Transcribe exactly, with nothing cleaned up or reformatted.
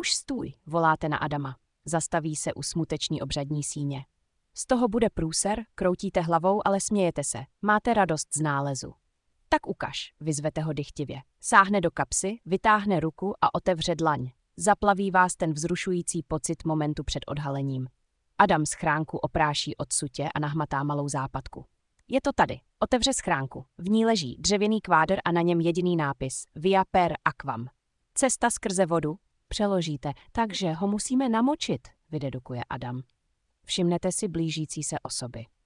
Už stůj, voláte na Adama. Zastaví se u smuteční obřadní síně. Z toho bude průser, kroutíte hlavou, ale smějete se. Máte radost z nálezu. Tak ukaž, vyzvete ho dychtivě. Sáhne do kapsy, vytáhne ruku a otevře dlaň. Zaplaví vás ten vzrušující pocit momentu před odhalením. Adam schránku opráší od sutě a nahmatá malou západku. Je to tady. Otevře schránku. V ní leží dřevěný kvádr a na něm jediný nápis Via per aquam. Cesta skrze vodu. Přeložíte, takže ho musíme namočit, vydedukuje Adam. Všimnete si blížící se osoby.